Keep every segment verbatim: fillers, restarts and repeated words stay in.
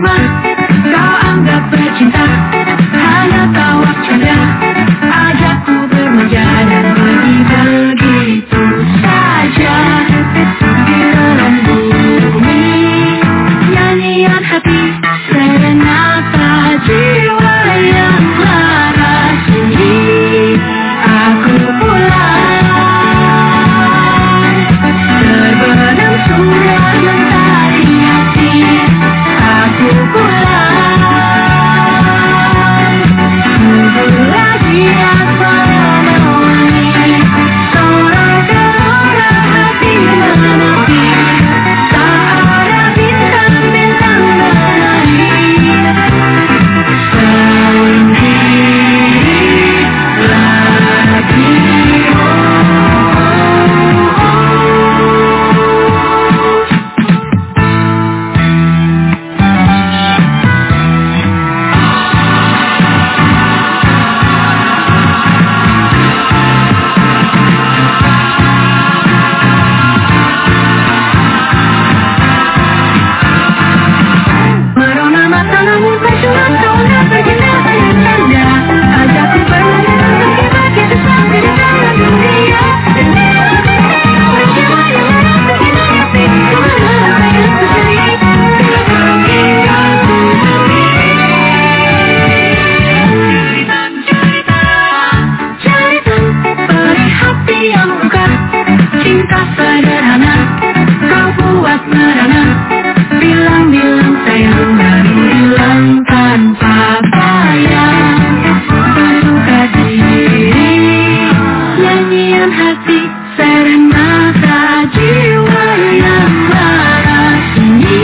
Kau anggap bercinta hanya tawa canda, ajakku bermanja dan pergi begitu saja. Di dalam bumi nyanyian hati, serenata jiwa yang lara sunyi. Aku pulang terbenam suara mentari hati. Aku pulang tunggu lagi asmara mewangi. Seorang gelora hati menepi, tak ada bintang-bintang menari. Sendiri lagi, oh, merona mata namun berjuang seolah bercinta banyak tanda. Ajakku berlari pergi begitu sampai di dalam dunia. Dan dia jiwa yang lara begini hati, kemana apa yang ku cari? Bila pergi aku sendiri. Cerita perih hati yang luka, cinta sederhana kau buat merana. Bilang-bilang sayang baru hilang tanpa bayang. Bersuka diri, nyanyian hati, serenata jiwa yang lara sunyi.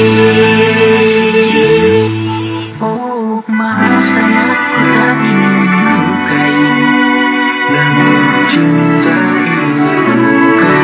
Oh, maaf saya tak ingin melukai, namun cinta ini bukan.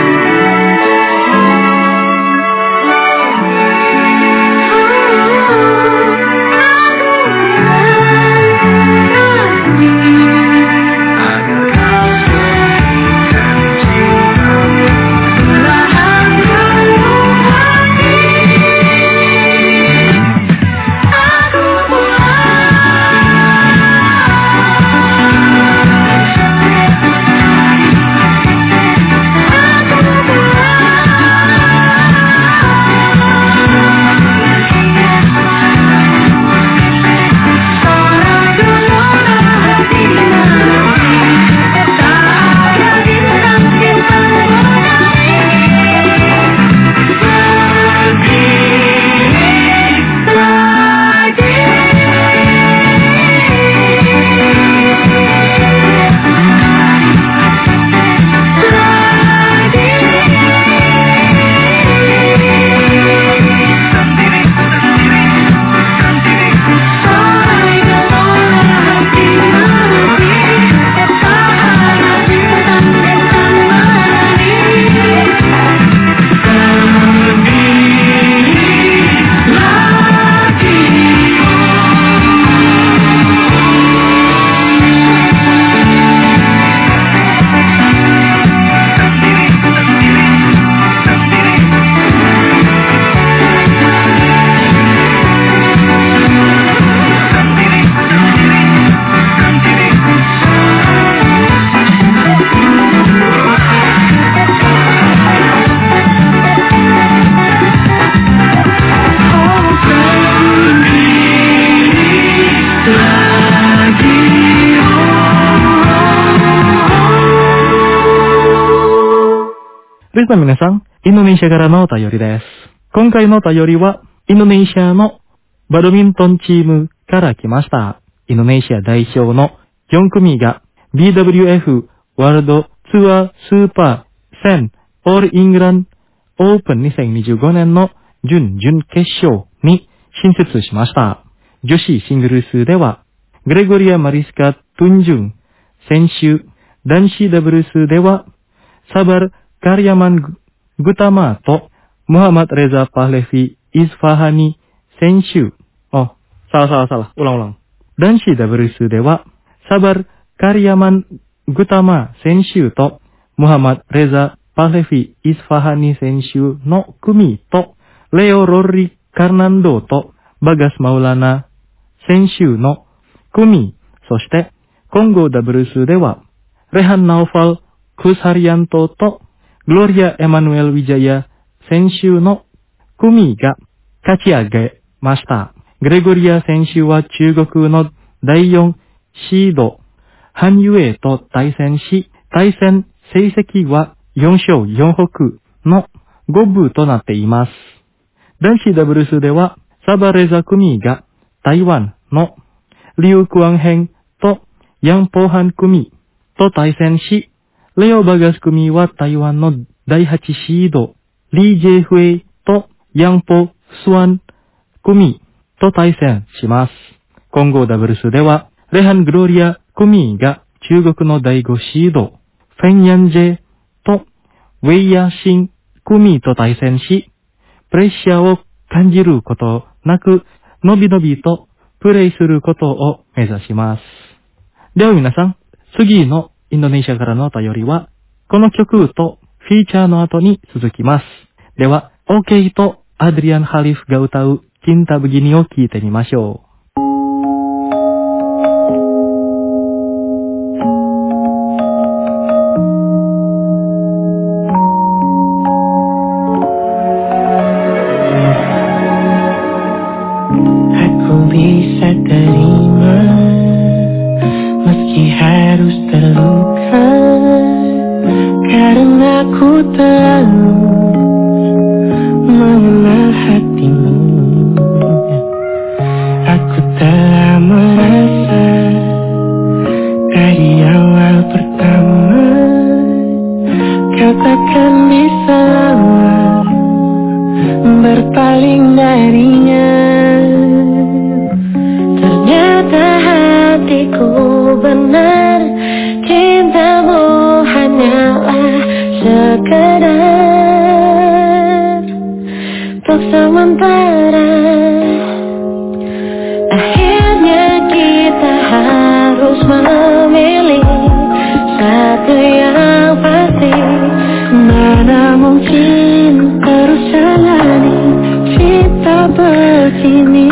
Rita Minasan、インドネシアからのお便りです。今回のお便りは、インドネシアのバドミントンチームから来ました。インドネシア代表のよん組が ビーダブリューエフ ワールドツアースーパーセンオールイングランドオープンにせんにじゅうごねんの準々決勝に進出しました。女子シングルスでは、グレゴリア・マリスカ・トゥンジュン選手、男子ダブルスでは、サバル・カリヤマン・グタマーと、ムハマド・レザ・パレフィ・イスファハニ選手、oh, salah salah salah, ulang-ulang. 男子ダブルスでは、サバル・カリヤマン・グタマー選手と、ムハマド・レザ・パレフィ・イスファハニ選手の組と、レオ・ロリ・カルナンドと、 バガスマウラナ選手の組、そして混合ダブルスではレハン・ナオファル・クスハリアントとグロリア・エマヌエル・ウィジャヤ選手の組が勝ち上げました。グレゴリア選手は中国のだいよんシード、ハンユエイと対戦し、対戦成績はよん勝よん敗の五分となっています。男子ダブルスでは、サバレザ組が台湾のリュウ・クワンヘンとヤン・ポーハン組と対戦し、レオ・バガス組は台湾のだいはちシード、リー・ジェイ・フェイとヤン・ポ・スワン組と対戦します。混合ダブルスでは、レハン・グロリア組が中国のだいごシード、フェン・ヤンジェとウェイヤーシン組と対戦し、プレッシャーを感じることなく、のびのびとプレイすることを目指します。では皆さん、次のインドネシアからのお便りは、この曲とフィーチャーの後に続きます。では、OK とアドリアン・ハリフが歌うCinta Beginiを聞いてみましょう。 Bisa terima meski harus terluka karena ku tahu mengenal hatimu. Aku telah merasa dari awal pertama kau takkan bisa berpaling darinya. Hatiku benar, cintamu hanyalah sekedar untuk sementara. Akhirnya kita harus memilih satu yang pasti. Mana mungkin terus jalani cinta begini.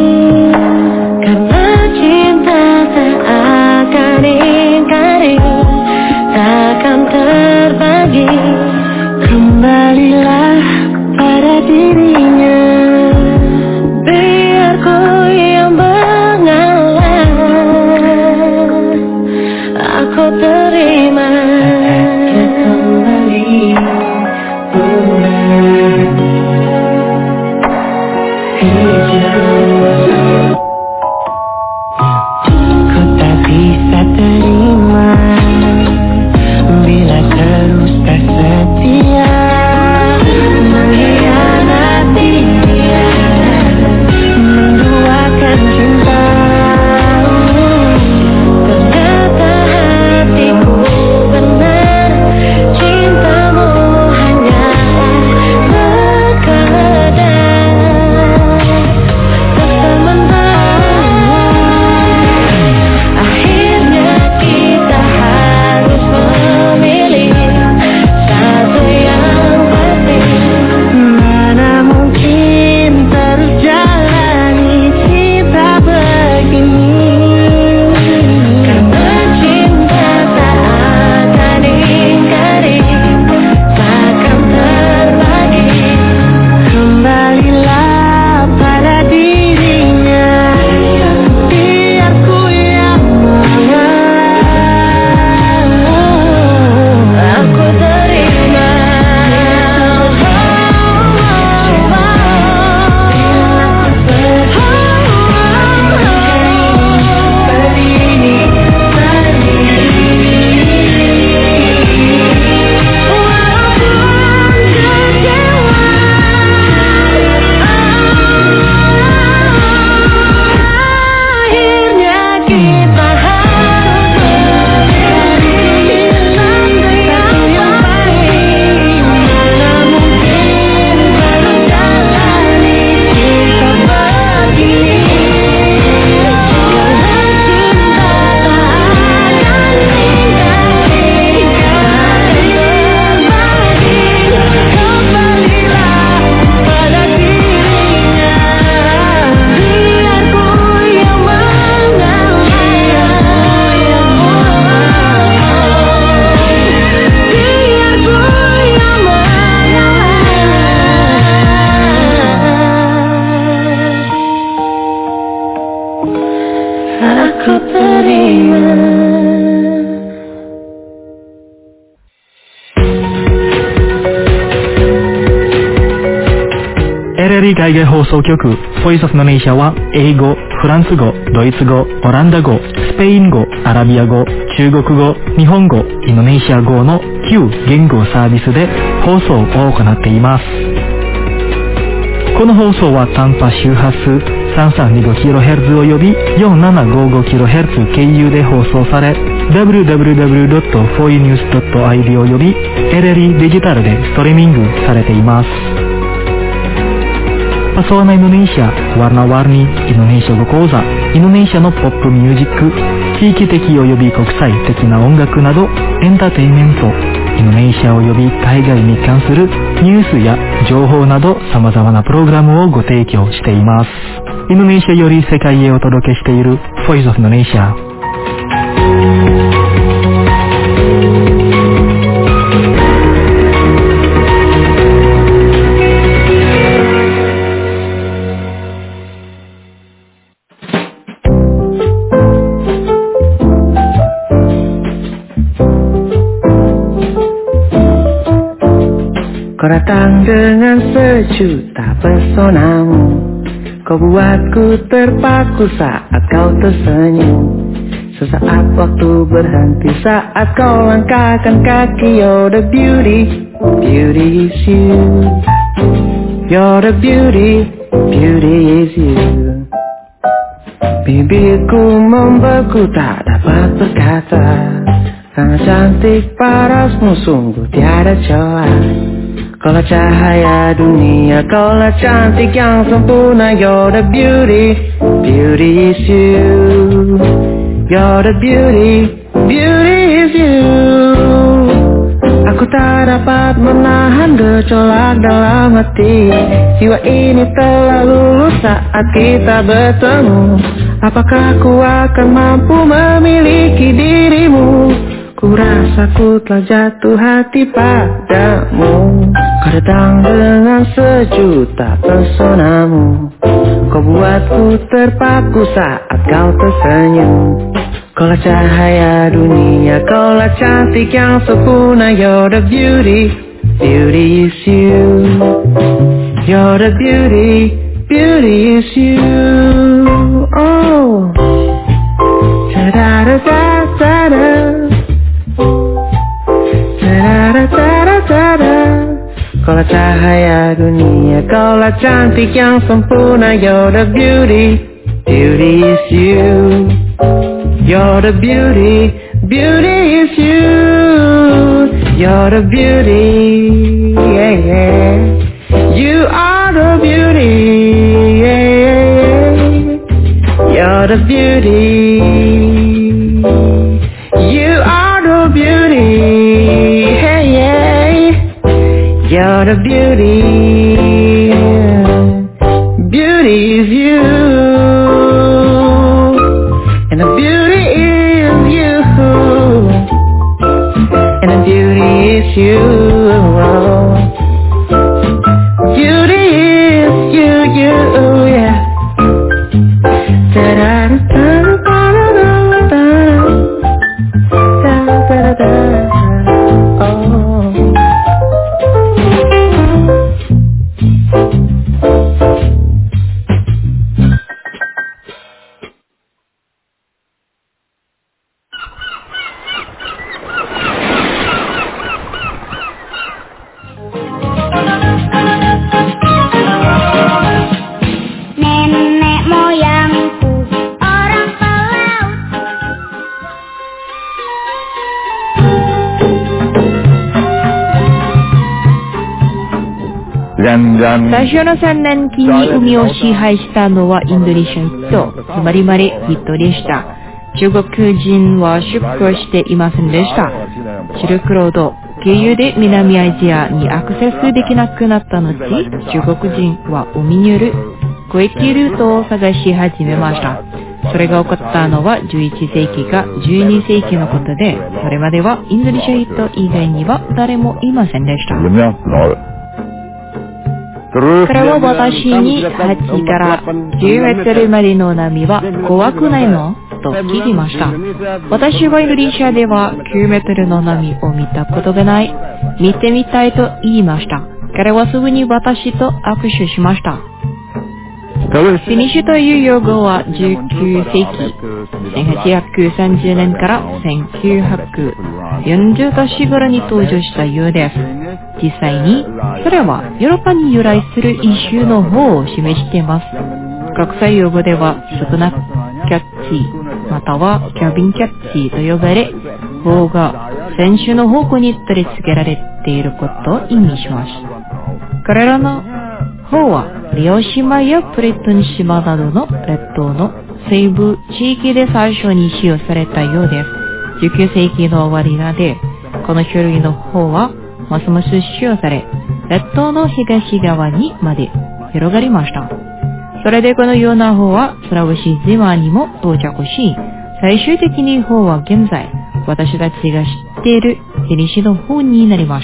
Kembalilah pada dirinya, biar ku yang mengalah. Aku terima kembali pulang. Ku tak bisa terima bila terus tak setia mengkhianati dia, mendua aku terima. エルエルイ 海外放送局 Voice of Indonesia は英語、フランス語、ドイツ語、オランダ語、スペイン語、アラビア語、中国語、日本語、インドネシア語のきゅう言語サービスで放送を行っています。この放送は短波周波数 さんさんにごキロヘルツ および よんななごごキロヘルツ 経由で放送され ダブリューダブリューダブリュードットフォーユーニュースドットアイディー および エルエルイ デジタルでストリーミングされています。Pesona Indonesia, warna-warni Indonesia語講座、インドネシアのポップミュージック、地域的及び国際的な音楽などエンターテインメント、インドネシア及び海外に関するニュースや情報など様々なプログラムをご提供しています。インドネシアより世界へお届けしている Voice of Indonesia。 Kau datang dengan sejuta pesonamu, kau buatku terpaku saat kau tersenyum. Sesaat waktu berhenti saat kau langkahkan kaki. You're the beauty, beauty is you. You're the beauty, beauty is you. Bibirku membeku tak dapat berkata, sangat cantik parasmu sungguh tiada celah. Kaulah cahaya dunia, kaulah cantik yang sempurna. You're the beauty, beauty is you. You're the beauty, beauty is you. Aku tak dapat menahan gejolak dalam hati. Jiwa ini telah lulus saat kita bertemu. Apakah aku akan mampu memiliki dirimu? Ku rasa ku telah jatuh hati padamu. Kau datang dengan sejuta pesonamu, kau buatku terpaku saat kau tersenyum. Kaulah cahaya dunia, kaulah cantik yang sempurna. You're the beauty, beauty is you. You're the beauty, beauty is you. Oh, ta-da-da-da-da-da, ta-da-da-da-da-da. Kaulah cahaya dunia, kaulah cantik yang sempurna. You're the beauty, beauty is you. You're the beauty, beauty is you. You're the beauty, yeah, yeah. You are the beauty, yeah, yeah. You're the beauty. You are the beauty, yeah, yeah. You're the beauty, beauty is you, and the beauty is you, and the beauty is you, beauty is you, you, yeah. Da-da-da-da-da-da-da, oh. Nenek moyangku orang pelaut. Jangan 最初のさんねん期に海を支配したのはインドネシアの人、つまりまり人でした。中国人は出国していませんでした。シルクロード経由で南アジアにアクセスできなくなった後、中国人は海による交易ルートを探し始めました。それが起こったのはじゅういっせいきかじゅうにせいきのことで、それまではインドネシア人以外には誰もいませんでした。 彼は私にはちからじゅうメートルまでの波は怖くないのと聞きました。私はインドネシアではきゅうメートルの波を見たことがない。見てみたいと言いました。彼はすぐに私と握手しました。フィニッシュという用語はじゅうきゅうせいき、せんはっぴゃくさんじゅうねんからせんきゅうひゃくよんじゅうだし頃に登場したようです。実際に、それはヨーロッパに由来する一種の方を示しています。国際用語ではスクナキャッチ、またはキャビンキャッチと呼ばれ、方が船首の方向に取り付けられていることを意味します。彼らの方はリオ島やプレトン島などの列島の西部地域で最初に使用されたようです。じゅうきゅうせいきの終わりまで、この種類の方はますます使用され、列島の東側にまで広がりました。それでこのような方はスラウシ島にも到着し、最終的に方は現在、私たちが知っているフィニッシュの方になりました。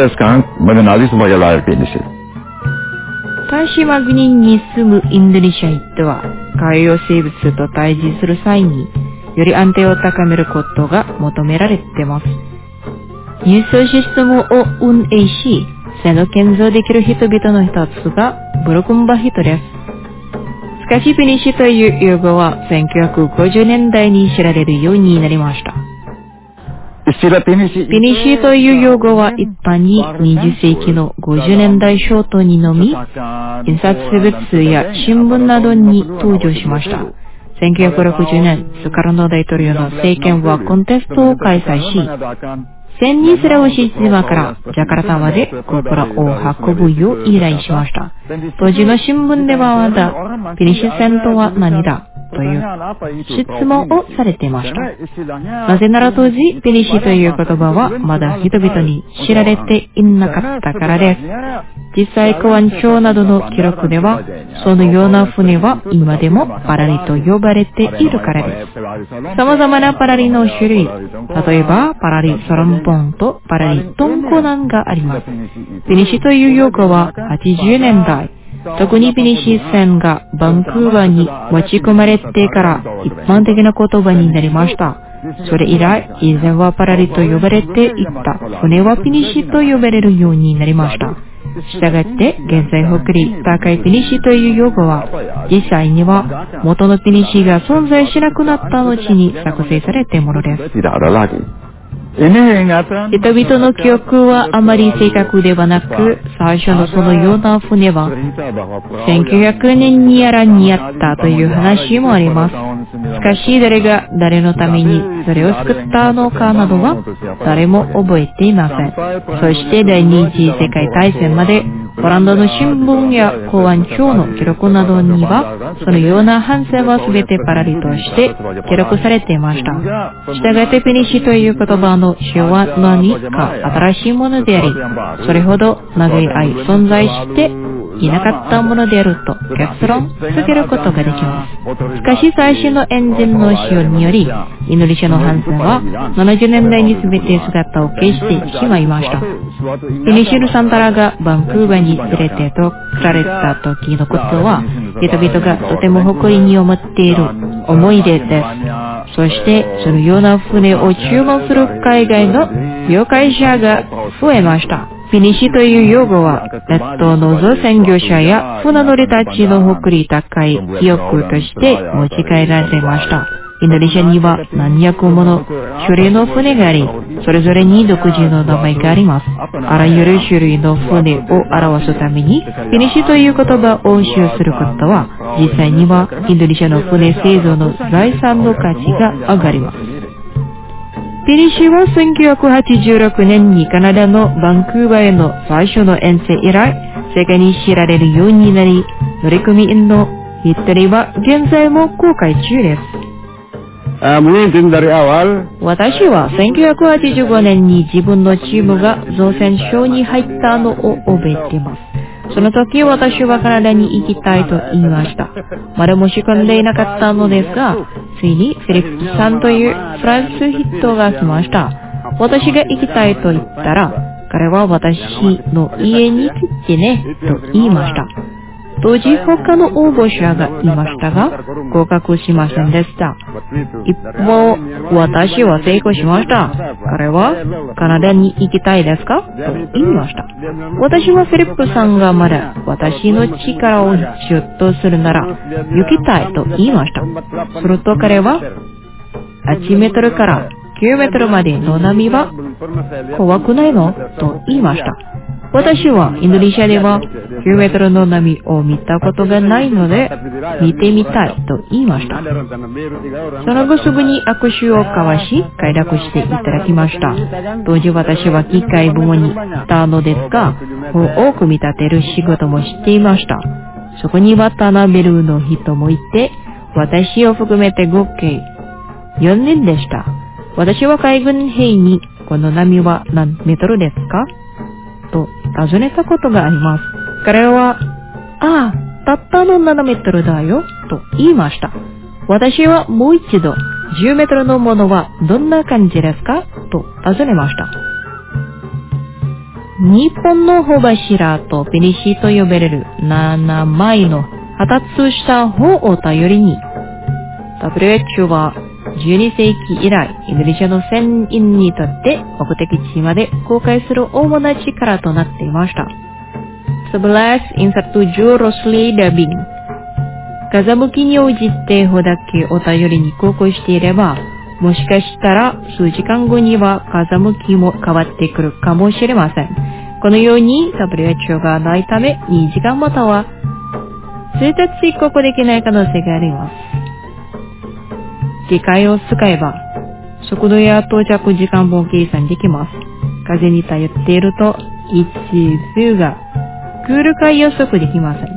タシマ国に住むインドネシア人は、海洋生物と対峙する際に、より安定を高めることが求められています。輸送システムを運営し、その建造できる人々の一つがブロクンバ人です。しかしフィニッシュという用語はせんきゅうひゃくごじゅうねんだいに知られるようになりました。フィニッシュという用語は一般ににじゅっせいきのごじゅうねんだい初頭にのみ、印刷物や新聞などに登場しました。せんきゅうひゃくろくじゅうねん、スカルノ大統領の政権はコンテストを開催し、せんにスラウシ島からジャカルタまでコプラを運ぶよう依頼しました。当時の新聞ではまだ、フィニッシュ船とは何だという質問をされていました。なぜなら当時、フィニッシュという言葉はまだ人々に知られていなかったからです。実際、公安庁などの記録では、そのような船は今でもパラリと呼ばれているからです。様々なパラリの種類、例えばパラリソロンポンとパラリトンコナンがあります。フィニッシュという用語ははちじゅうねんだい、特にフィニッシュ船がバンクーバーに持ち込まれてから一般的な言葉になりました。それ以来、以前はパラリと呼ばれていた船はフィニッシュと呼ばれるようになりました。したがって、現在北陸高いフィニッシュという用語は、実際には元のフィニッシュが存在しなくなった後に作成されたものです。人々の記憶はあまり正確ではなく、最初のそのような船はせんきゅうひゃくねんにやらにあったという話もあります。しかし誰が誰のためにそれを作ったのかなどは誰も覚えていません。そして第二次世界大戦までオランダの新聞や公安庁の記録などにはそのような反省は全てパラリとして記録されていました。したがってフィニッシュという言葉の使用は何か新しいものであり、それほど長い間存在していなかったものであると結論付けることができます。しかし最新のエンジンの使用により、インドネシアの帆船はななじゅうねんだいに全て姿を消してしまいました。フィニッシュ・サンタラがバンクーバーに連れてとられた時のことは、人々がとても誇りに思っている思い出です。そしてそのような船を注文する海外の業界者が増えました。フィニッシュという用語は、列島の造船業者や船乗りたちの誇り高い記憶として持ち帰られました。インドネシアには何百もの種類の船があり、それぞれに独自の名前があります。あらゆる種類の船を表すために、フィニッシュという言葉を使用することは、実際にはインドネシアの船製造の財産の価値が上がります。フィニッシュはせんきゅうひゃくはちじゅうろくねんにカナダのバンクーバーへの最初の遠征以来、世界に知られるようになり、乗組員のヒストリーは現在も公開中です。私はせんきゅうひゃくはちじゅうごねんに自分のチームが造船所に入ったのを覚えています。その時私はカナダに行きたいと言いました。まだ申し込んでいなかったのですが、ついにフィリップさんというフランス人が来ました。私が行きたいと言ったら、 彼は私の家に来てね、と言いました。当時他の応募者がいましたが、合格しませんでした。一方、私は成功しました。彼は、カナダに行きたいですかと言いました。私はフィリップさんがまだ私の力をシュッとするなら、行きたいと言いました。すると彼は、はちメートルからきゅうメートルまでの波は怖くないのと言いました。私はインドネシアではきゅうメートルの波を見たことがないので見てみたいと言いました。その後すぐに握手を交わし快諾していただきました。当時私は機械部門にいたのですが、多く見立てる仕事もしていました。そこにはタナベルの人もいて、私を含めて合計よにんでした。私は海軍兵にこの波は何メートルですかと尋ねたことがあります。彼は、ああ、たったのななメートルだよ、と言いました。私はもう一度、じゅうメートルのものはどんな感じですかと尋ねました。日本の帆柱とペニシと呼ばれるななまいの発達した帆を頼りに、ダブリューエイチオー はじゅうにせいき以来、インドネシアの船員にとって目的地まで航海する主な力となっていました。sebelas Insatuju Rosli Dabing。風向きに応じて帆だけを頼りに航行していれば、もしかしたら数時間後には風向きも変わってくるかもしれません。このように ダブリューエイチオー がないため、にじかんまたは数日航行できない可能性があります。機械を使えば、速度や到着時間も計算できます。風に頼っていると、一部がクール海予測できません。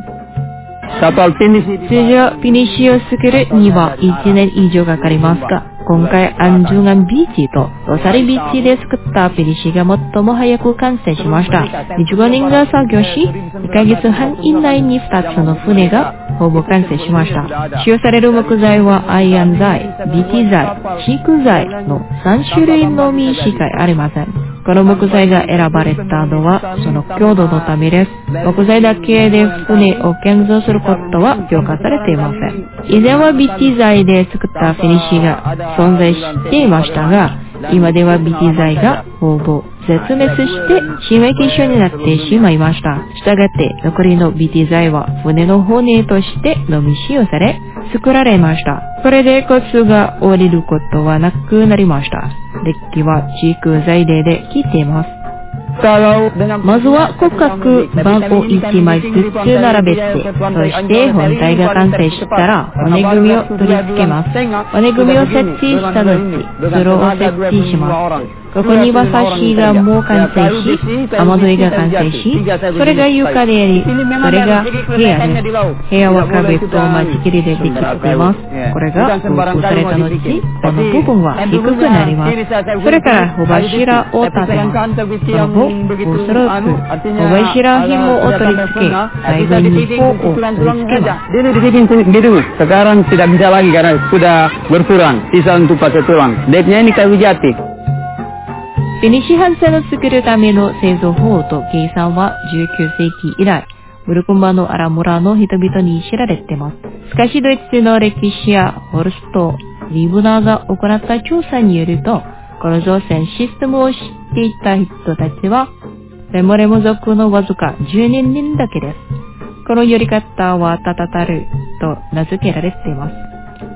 通常、ピニシを作るにはいちねん以上かかりますが、今回、アンジュガンビーチとロサリビーチで作ったピニシが最も早く完成しました。にじゅうごにんが作業し、にかげつはん以内にふたつの船がほぼ完成しました。使用される木材はアイアン材、ビーティー材、シーク材のさんしゅるいのみしかありません。この木材が選ばれたのはその強度のためです。木材だけで船を建造することは評価されていません。以前はビーティー材で作ったフィニッシュが存在していましたが、今ではビーティー材がほぼ絶滅して致命現象になってしまいました。したがって残りのビーティー材は船の骨としてのみ使用され作られました。これでコツが降りることはなくなりました。デッキは地空材でで切っています。まずは骨格板をいちまいずつ並べて、そして本体が完成したら骨組みを取り付けます。骨組みを設置した後、スローを設置します。ここにはサッシがもう完成し、雨どいが完成し、それが床であり、それが部屋です。部屋は壁と間仕切りでできています。これが封鎖された後、この部分は低くなります。それから帆柱を立てます。その後、おそらく帆柱紐を取り付け、最後に帆を取り付けます。 Dia dibikin biru, sekarang tidak bisa lagi karena sudah berkurang, sisa untuk pakai tulang. Decknya ini kayu jati. ペニシ帆船を作るための製造法と計算はじゅうきゅうせいき以来、ブルクンバのアラ村の人々に知られています。しかしドイツの歴史やホルスト、リブナーが行った調査によると、この造船システムを知っていた人たちは、レモレモ族のわずかじゅうににんだけです。このやり方はタタタルと名付けられています。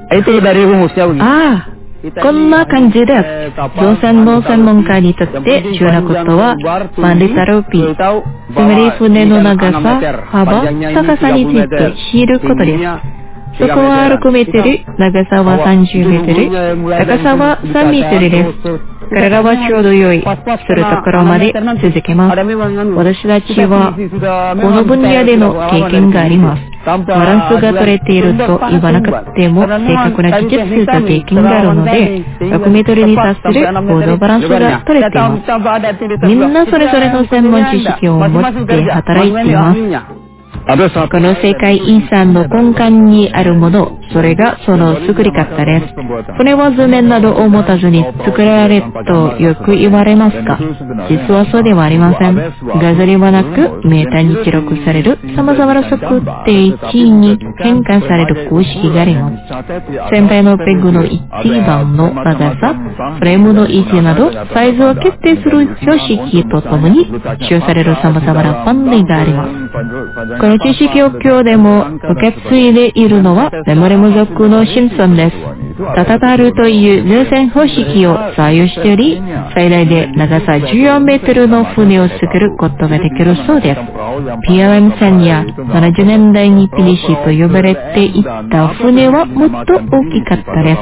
ああ、こんな感じです。造船の専門家にとって重要なことは、マンリタルピー、つまり船の長さ、幅、高さについて知ることです。そこはろくメートル、長さはさんじゅうメートル、高さはさんメートルです。彼らはちょうど良いするところまで続けます。私たちはこの分野での経験があります。バランスが取れていると言わなくても正確な技術と経験があるので、ろくメートルに達する行動バランスが取れています。みんなそれぞれの専門知識を持って働いています。 この世界遺産の根幹にあるもの、それがその作り方です。船は図面などを持たずに作られたとよく言われますが、実はそうではありません。画像ではなく、メーターに記録される様々な測定値に変換される公式があります。船体のペグの一番の長さ、フレームの位置など、サイズを決定する標識とともに使用される様々な分類があります。この知識を今日でも受け継いでいるのは、レモレム族のシンソンです。タタタルという流線方式を採用しており、最大で長さじゅうよんメートルの船を作ることができるそうです。ピーエルエム 船やななじゅうねんだいにピリシと呼ばれていた船はもっと大きかったです。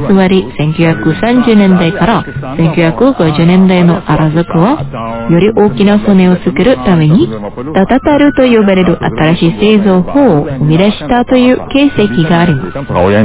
つまりせんきゅうひゃくさんじゅうねんだいからせんきゅうひゃくごじゅうねんだいのアラ族は、より大きな船を作るために、タタタルと呼ばれる新しい製造法を生み出したという形跡があります。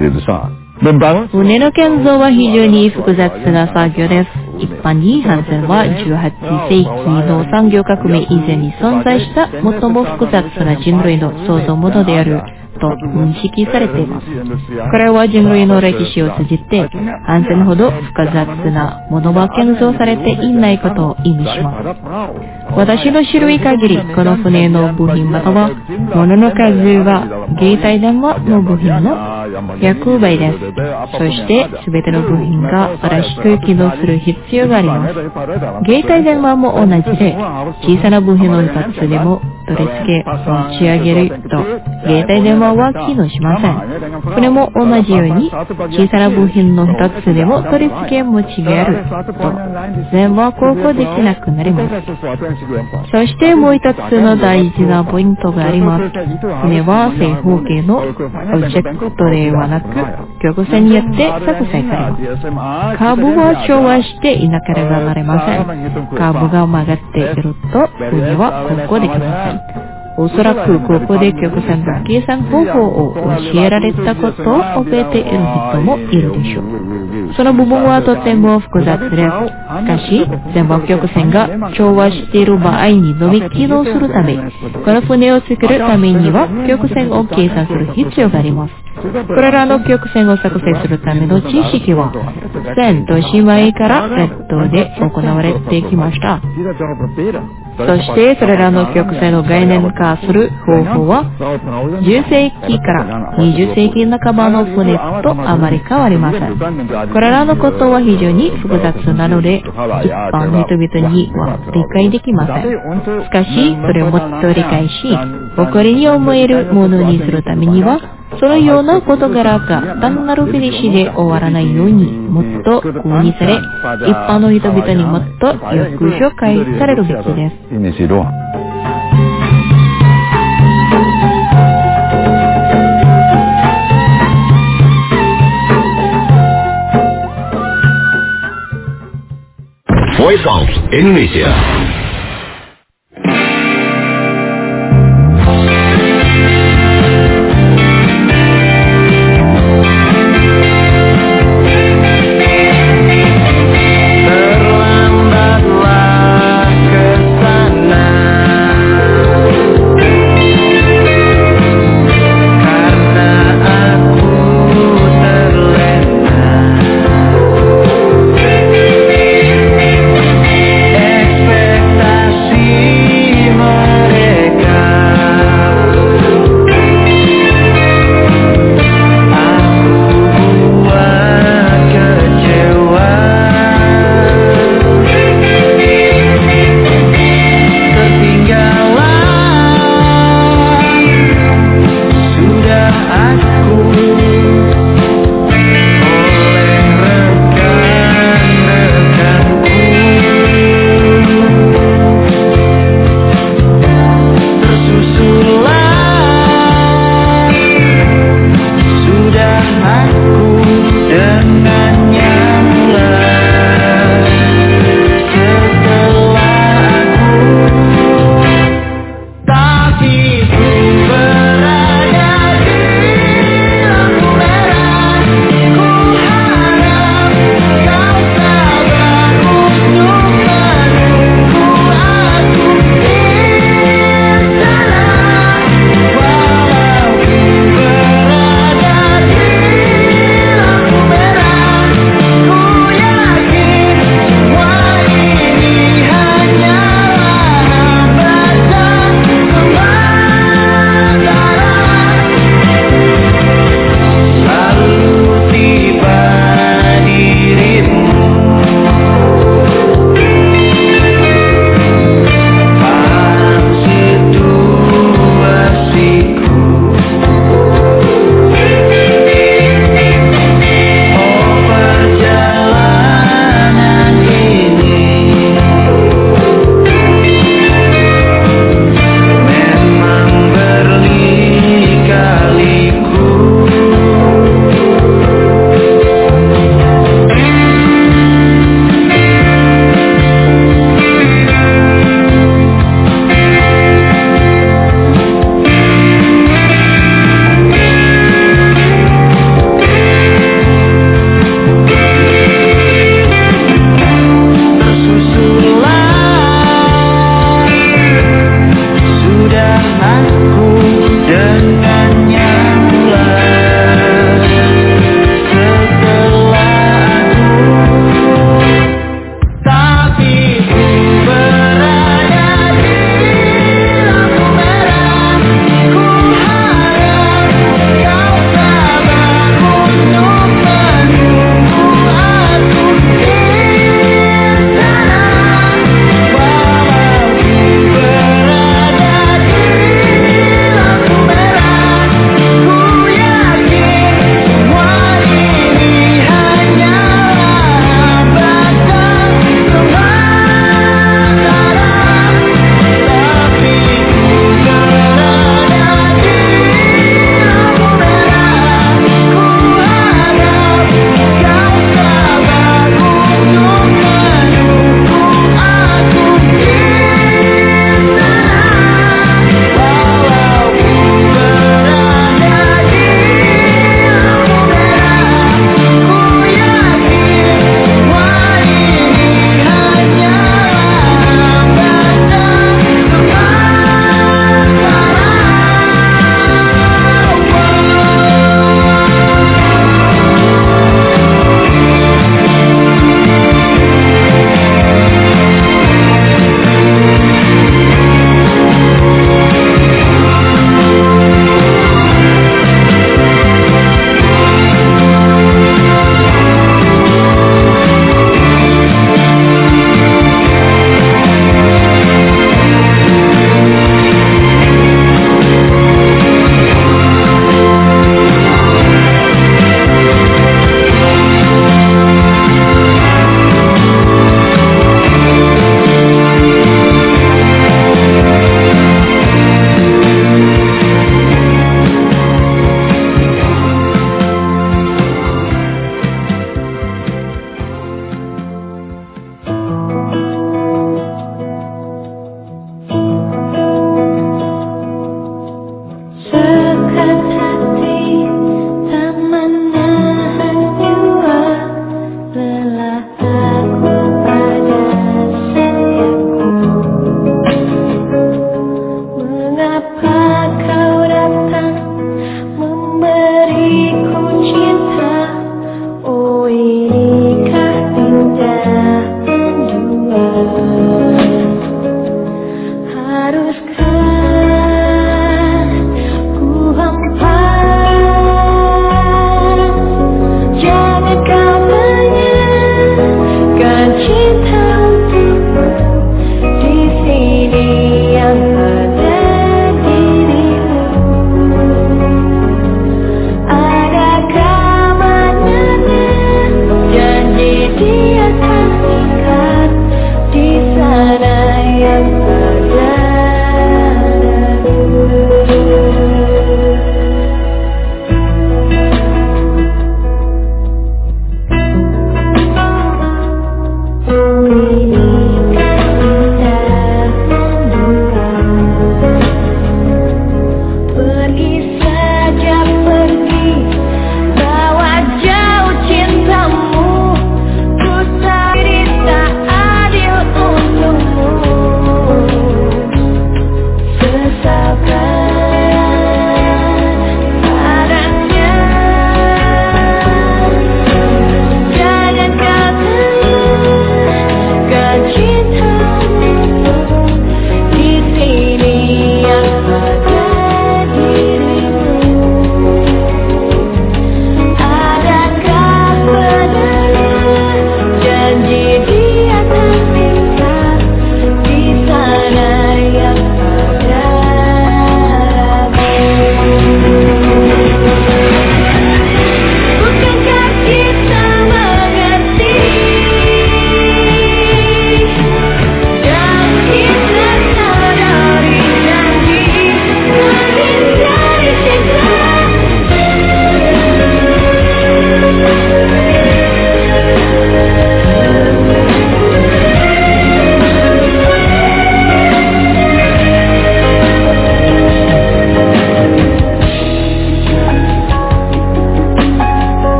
船の建造は非常に複雑な作業です。一般に帆船はじゅうはっせいきの産業革命以前に存在した最も複雑な人類の創造物であると認識されています。これは人類の歴史を通じて、帆船ほど複雑なものは建造されていないことを意味します。私の知る限り、この船の部品または物の数は携帯電話の部品のひゃくばいです。そして全ての部品が正しく機能する必要があります。携帯電話も同じで、小さな部品の一つでも取り付け持ち上げると携帯電話は機能しません。船も同じように小さな部品の一つでも取り付け持ち上げると全部は航行できなくなります。そしてもう一つの大事なポイントがあります。船は正方形のオブジェクトではなく曲線によって作成されます。カーブは調和していなければなりません。カーブが曲がっていると船は航行できません。おそらくここで曲線の計算方法を教えられたことを覚えている人もいるでしょう。その部分はとても複雑です。しかし、全部曲線が調和している場合にのみ機能するため、この船を作るためには曲線を計算する必要があります。これらの曲線を作成するための知識は、千年前から列島で行われてきました。そしてそれらの曲線を概念化する方法はじゅっせいきからにじゅっせいき半ばの船とあまり変わりません。これらのことは非常に複雑なので一般の人々には理解できません。しかしそれをもっと理解し誇りに思えるものにするためにはそのような事柄が単なるフィニッシュで終わらないようにもっと工にされ一般の人々にもっとよく紹介されるべきです。 Voice of Indonesia.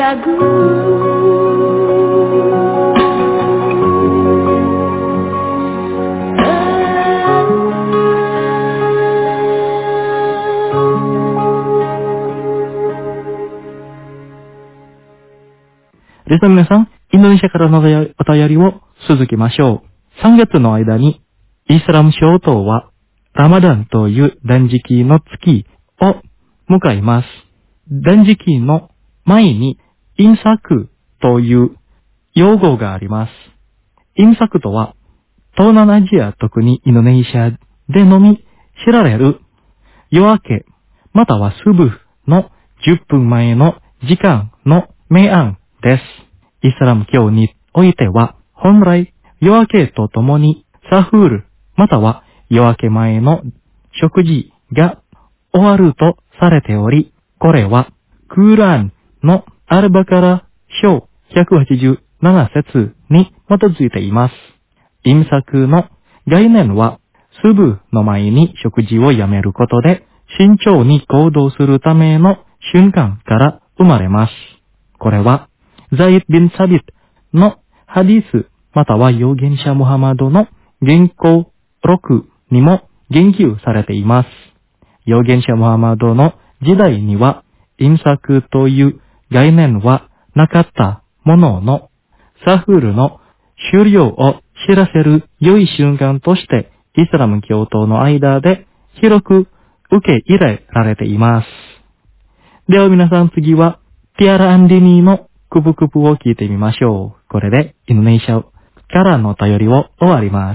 ragu. リスナーの皆さん、インドネシアからのお便りを続きましょう。さんがつの間に、イスラム諸島は、ラマダンという断食の月を迎えます。断食の前に、インサクという用語があります。インサクとは、東南アジア、特にインドネシアでのみ知られる夜明け、またはスブのじゅっぷんまえの時間の明暗です。イスラム教においては、本来夜明けとともにサフール、または夜明け前の食事が終わるとされており、これはクーランのアルバカラ章ひゃくはちじゅうなな節に基づいています。インサクの概念は、スブの前に食事をやめることで慎重に行動するための瞬間から生まれます。これは、ザイド・ビン・サビットのハディス、または預言者ムハマドの原稿録にも言及されています。預言者ムハマドの時代には、インサクという概念はなかったものの、サフールの終了を知らせる良い瞬間として、イスラム教徒の間で広く受け入れられています。では皆さん、次は、ティアラ・アンディニーのクプクプを聞いてみましょう。これでインドネシアからの便りを終わります。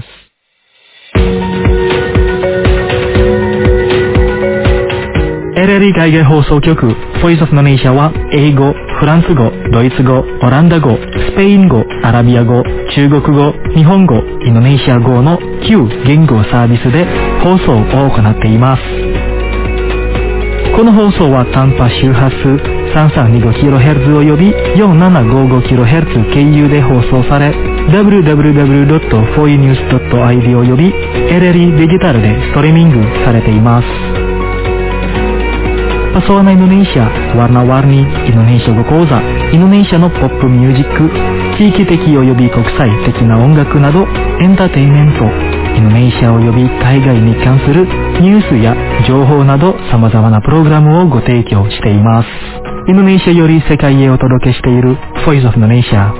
エルエルイー 海外放送局、ボイスオブインドネシアは、英語、フランス語、ドイツ語、オランダ語、スペイン語、アラビア語、中国語、日本語、インドネシア語のきゅう言語サービスで放送を行っています。この放送は短波周波数 さんさんにごキロヘルツ および よんななごごキロヘルツ 経由で放送され、ダブリューダブリューダブリュードットフォーイーニュースドットアイディー および エルエルイー デジタルでストリーミングされています。Pesona Indonesia, warna-warni Indonesia語講座、インドネシアのポップミュージック、地域的及び国際的な音楽など、エンターテインメント、インドネシア及び海外に関するニュースや情報など様々なプログラムをご提供しています。インドネシアより世界へお届けしている Voice of Indonesia。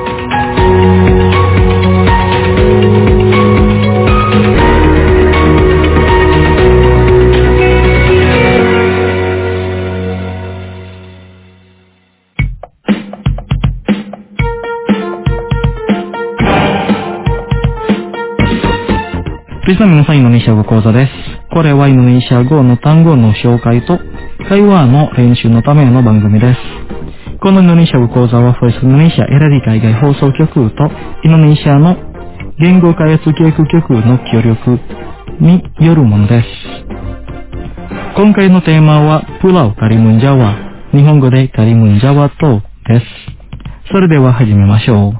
リスナーの皆さん、インドネシア語講座です。これはインドネシア語の単語の紹介と会話の練習のための番組です。このインドネシア語講座は、フォイスインドネシア エルエルイー 海外放送局とインドネシアの言語開発計画局の協力によるものです。今回のテーマは、プラウカリムンジャワ、日本語でカリムンジャワ島です。それでは始めましょう。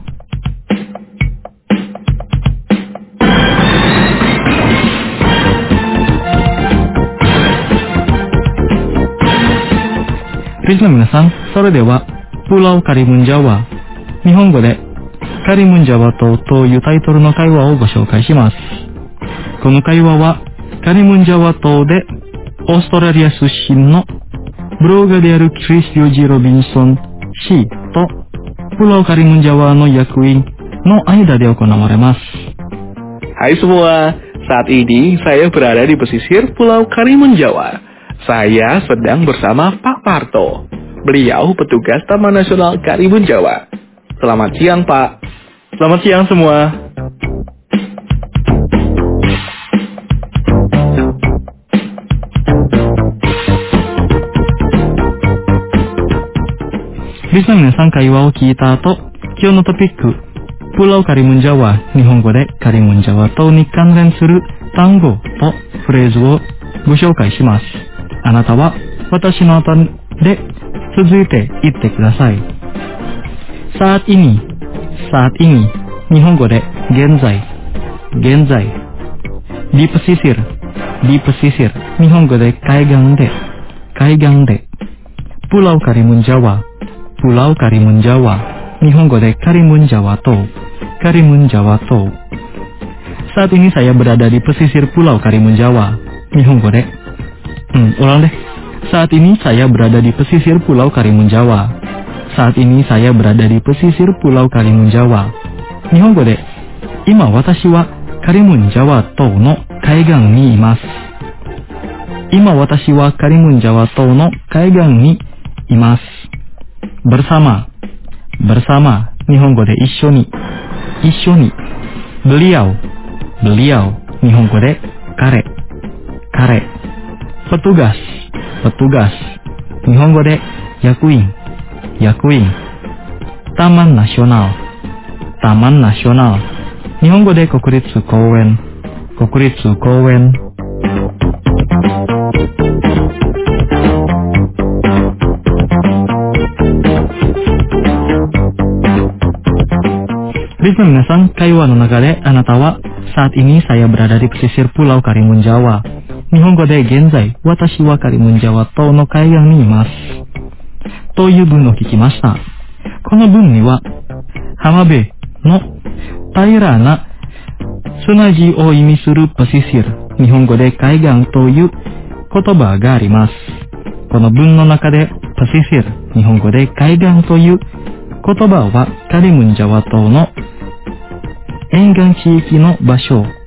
リスナーの皆さん、それでは、プラウカリムンジャワ、日本語でカリムンジャワ島というタイトルの会話をご紹介します。この会話は、カリムンジャワ島でオーストラリア出身のブロガーであるクリス・ヨジ・ロビンソン氏とプラウカリムンジャワの役員の間で行われます。 Hai semua, saat ini saya berada di pesisir Pulau Karimun Jawa. Saya sedang bersama Pak Parto. Beliau petugas Taman Nasional Karimun Jawa. Selamat siang, Pak. Selamat siang semua. Bisa皆さん会話を聞いた後、今日のトピック、プラウカリムンジャワ、日本語でカリムンジャワ島に関連する単語とフレーズをご紹介します。あなたは私の後で続いて言ってください。saat ini, saat ini、日本語で現在、現在。di pesisir, di pesisir、日本語で海岸で、海岸で。pulau Karimun Jawa、 Pulau Karimun Jawa. Nihongo de Karimun Jawa to. Karimun Jawa to. Saat ini saya berada di pesisir Pulau Karimun Jawa. Nihongo de. Hmm, ulang deh. Saat ini saya berada di pesisir Pulau Karimun Jawa. Saat ini saya berada di pesisir Pulau Karimun Jawa. Nihongo de. Ima watashi wa Karimun Jawa to no kaigan ni imasu. Ima watashi wa Karimun Jawa to no kaigan ni imasu. Bersama. Bersama. Nihongo de issho ni. Issho ni. Beliau. Beliau. Nihongo de kare. Kare. Petugas. Petugas. Nihongo de yakuin. Yakuin. Taman Nasional. Taman Nasional. Nihongo de Kokuritsu Kouen. Kokuritsu Kouen. Listener minasan, kaiwa no naga de anata wa saat ini saya berada di pesisir Pulau Karimun Jawa. Nihongo de genzai watashi wa Karimun Jawa to no kaigan ni imasu. Toいう文を聞きました。この文には浜辺の平らな砂地を意味するパシシル、日本語で海岸という言葉があります。この文の中でパシシル、日本語で海岸という言葉はカリムンジャワ島の沿岸地域の場所を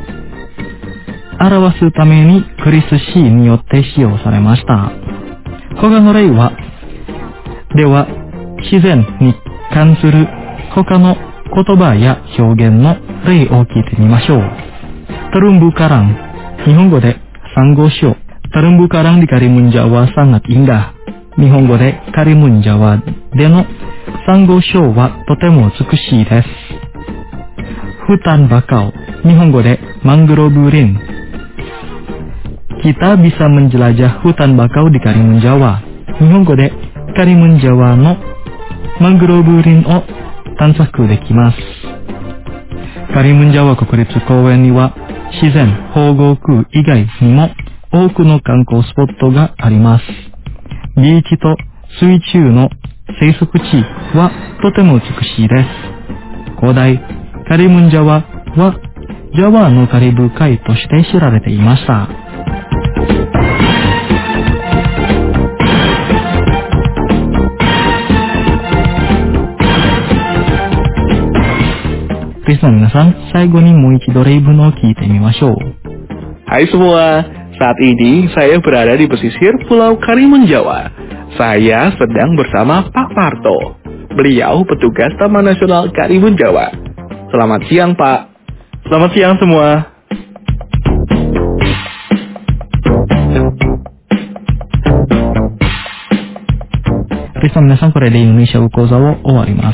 表すためにクリスシーによって使用されました。他の例は、では自然に関する他の言葉や表現の例を聞いてみましょう。Terumbu karang. 日本語でサンゴ礁。Terumbu karang di Karimun Jawa sangat indah. 日本語でカリムンジャワでのサンゴ礁はとても美しいです。Hutan bakau. 日本語でマングローブ林。Kita bisa menjelajah hutan bakau di Karimun Jawa. 日本語でカリムンジャワのマングローブ林を探索できます。カリムンジャワ国立公園には自然保護区以外にも多くの観光スポットがあります。ビーチと水中の生息地はとても美しいです。古代カリムンジャワはジャワのカリブ海として知られていました。Listener minasan, 最後にもう一度例文を聞いてみましょう。 Hai semua, saat ini saya berada di pesisir Pulau Karimun Jawa. Saya sedang bersama Pak Parto. Beliau petugas Taman Nasional Karimun Jawa. Selamat siang, Pak. Selamat siang semua. Listener minasan, これでインドネシア語講座を終わります。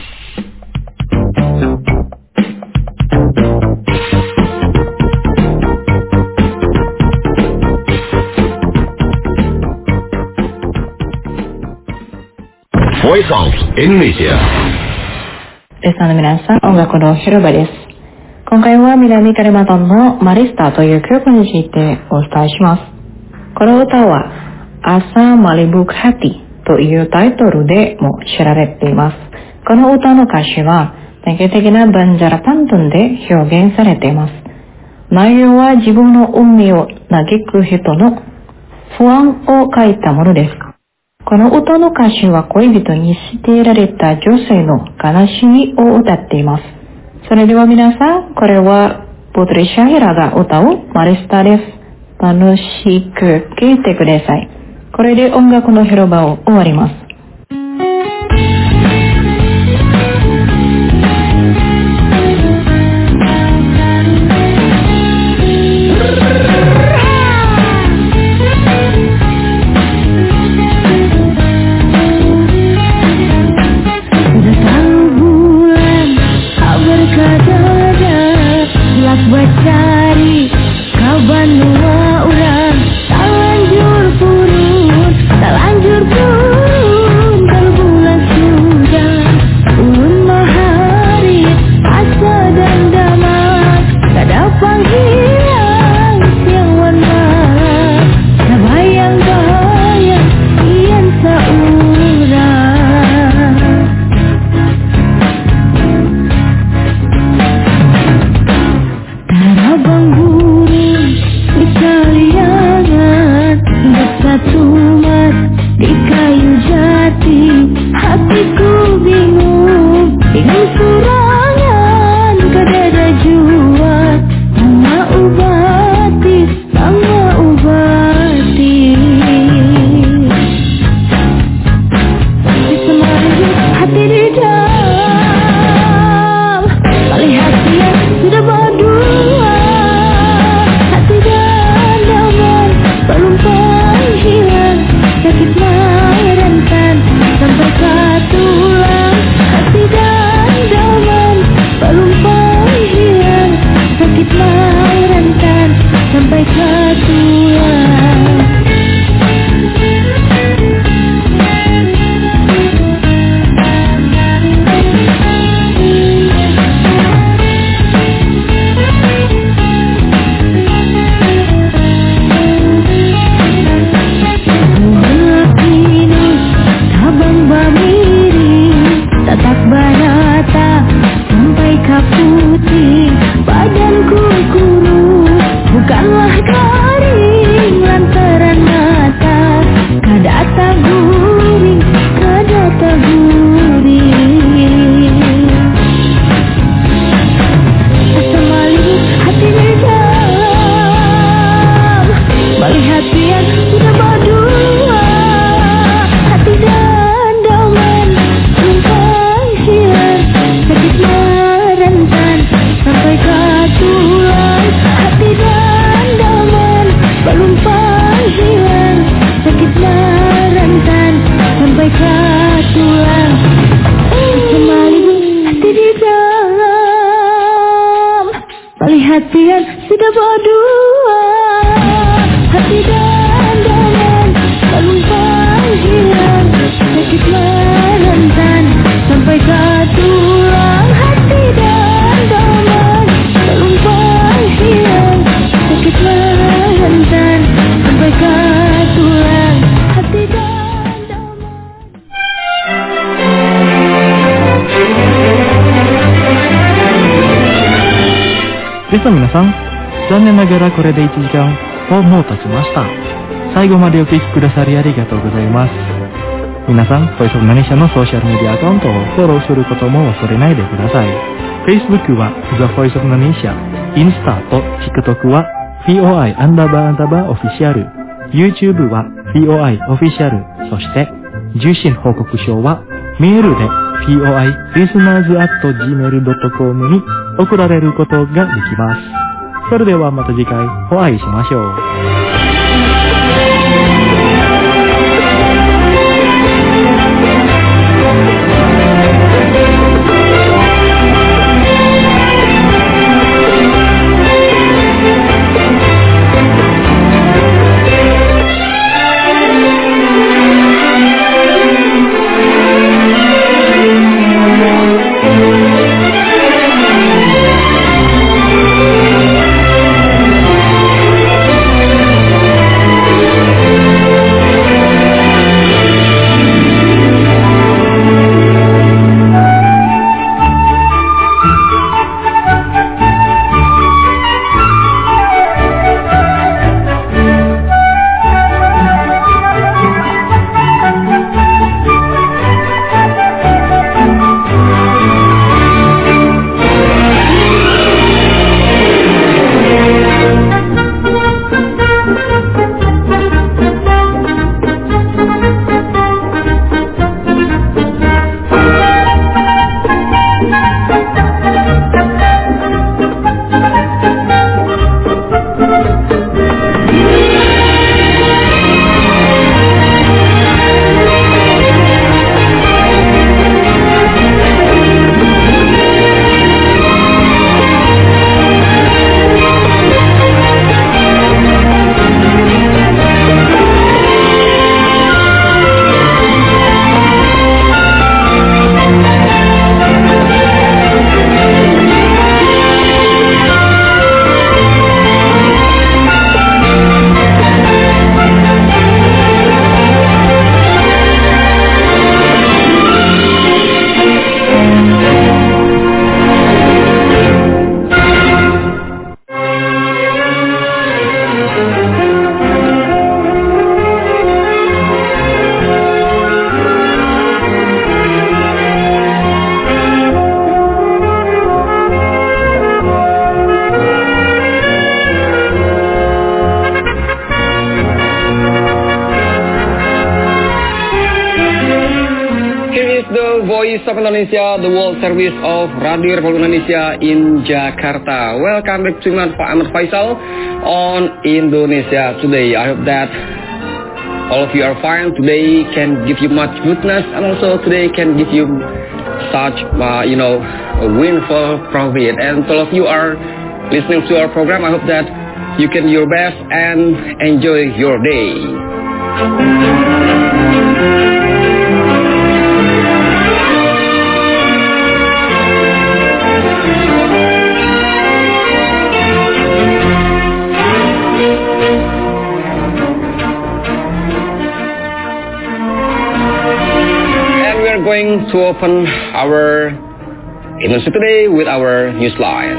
Voice of Indonesia。 リスナーの皆さん、音楽の広場です。今回は南カリマンタンのマリスタという曲についてお伝えします。この歌は朝マリブクハティというタイトルでも知られています。この歌の歌詞は典型的なバンジャラパントンで表現されています。内容は自分の運命を嘆く人の不安を書いたものです。この歌の歌詞は恋人に捨てられた女性の悲しみを歌っています。それでは皆さん、これはポトリシャヘラが歌うマリスタです。楽しく聴いてください。これで音楽の広場を終わります。 Cari kawan dua orang, tak lanjur turun, tak lanjur turun. hatiku bingung, ingin serangan ke dada jua. Mama ubati, mama ubati. Di semari hati di dalam, kali hati yang sudah berdua. Hati dan daman belum hilang, sakit merentan sampai ke tulang. Hati dan daman belum hilang, sakit merentan sampai ke tulang. Tatap banata sampai ke putih, badanku kurus, bukanlah garing lantaran mata. Kadata guring, kadata guring. Semali hati di dalam, balik hati yang sudah berdua. Hati dan daman sakit merentan sampai ke tulang. Hati dan daman belum hilang, sakit merentan sampai ke tulang. Semali hati di dalam, balik hati yang sudah berdua. Hati dan daman belum hilang, sakit merentan sampai ke tulang. Hati dan daman belum hilang, sakit merentan sampai ke tulang. Hati dan daman. では皆さん、残念ながらこれでいちじかんをもう経ちました。最後までお聞きくださりありがとうございます。皆さん、ボイスオブナレーションのソーシャルメディアアカウントをフォローすることも忘れないでください。Facebook は The Voice of Indonesia、インスタと TikTok は ピーオーアイ アンダーバーアンダーバーオフィシャル、YouTube は ピーオーアイ オフィシャル、そして受信報告書はメールで ピーオーアイ リスナーズ アット ジーメール ドット コム に送られることができます。それではまた次回お会いしましょう。 the Voice of Indonesia, the World Service of Radio Republik Indonesia in Jakarta. Welcome back to Pak Ahmad Faisal on Indonesia Today. I hope that all of you are fine. Today can give you much goodness, and also today can give you such, uh, you know, a windfall profit. And all of you are listening to our program. I hope that you can do your best and enjoy your day. Going to open our Indonesia Today with our news line.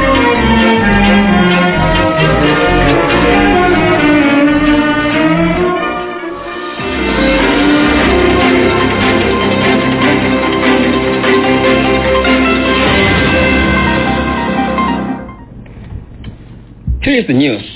Here is the news.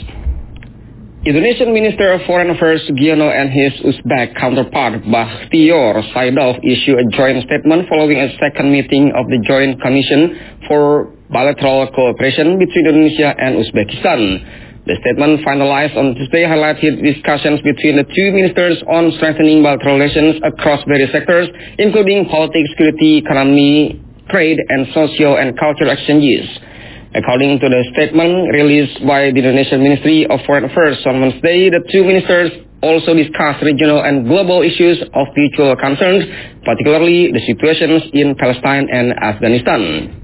Indonesian Minister of Foreign Affairs Sugiono and his Uzbek counterpart Bakhtiyor Saidov issued a joint statement following a second meeting of the Joint Commission for Bilateral Cooperation between Indonesia and Uzbekistan. The statement finalized on Tuesday highlighted discussions between the two ministers on strengthening bilateral relations across various sectors, including politics, security, economy, trade, and socio and cultural exchanges. According to the statement released by the Indonesian Ministry of Foreign Affairs on Wednesday, the two ministers also discussed regional and global issues of mutual concern, particularly the situations in Palestine and Afghanistan.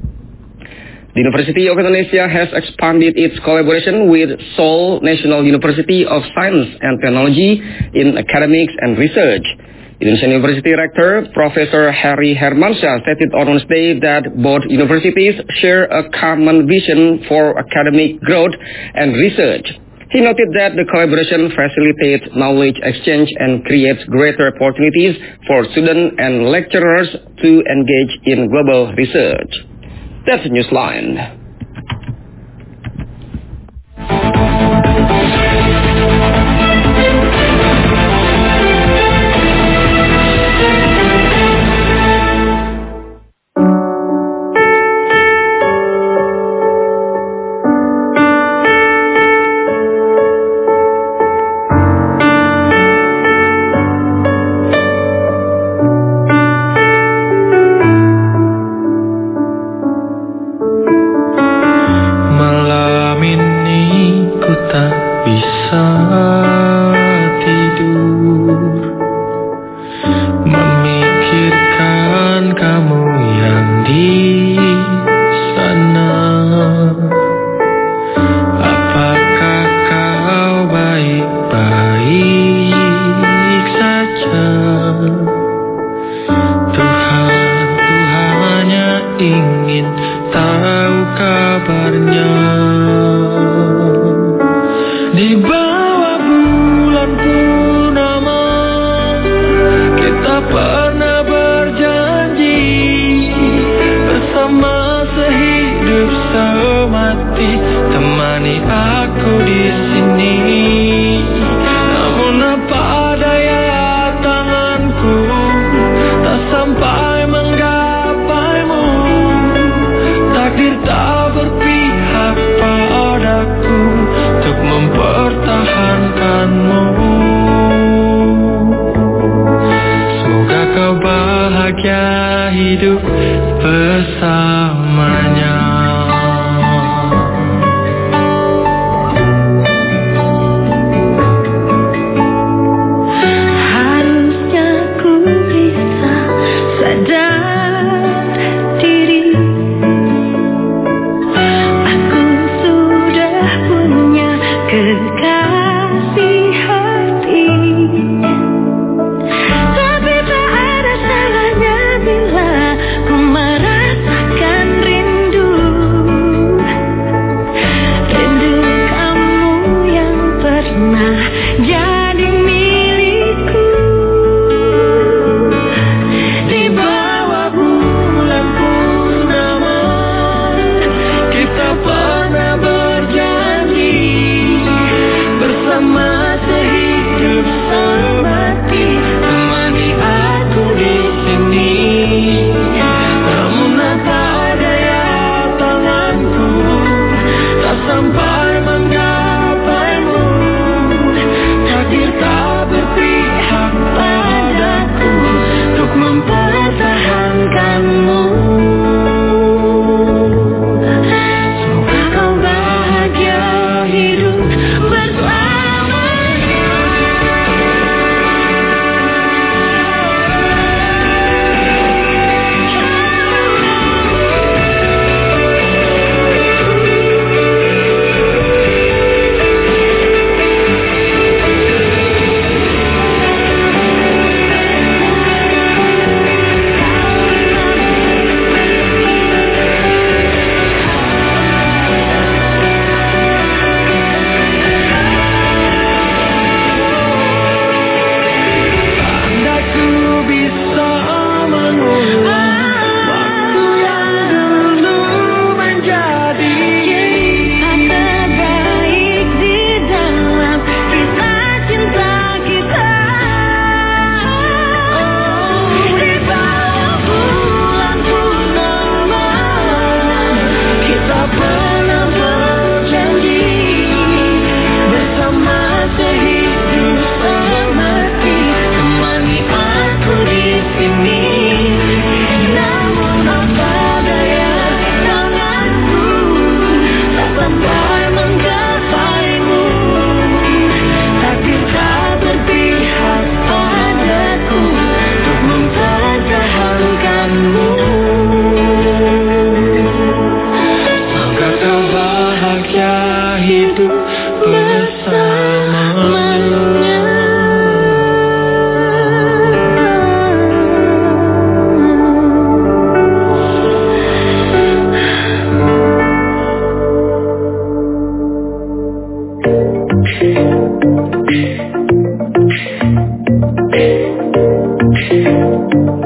The University of Indonesia has expanded its collaboration with Seoul National University of Science and Technology in academics and research. Indonesian University Rector Professor Harry Hermansyah stated on Wednesday that both universities share a common vision for academic growth and research. He noted that the collaboration facilitates knowledge exchange and creates greater opportunities for students and lecturers to engage in global research. That's Newsline. Hidup bersama.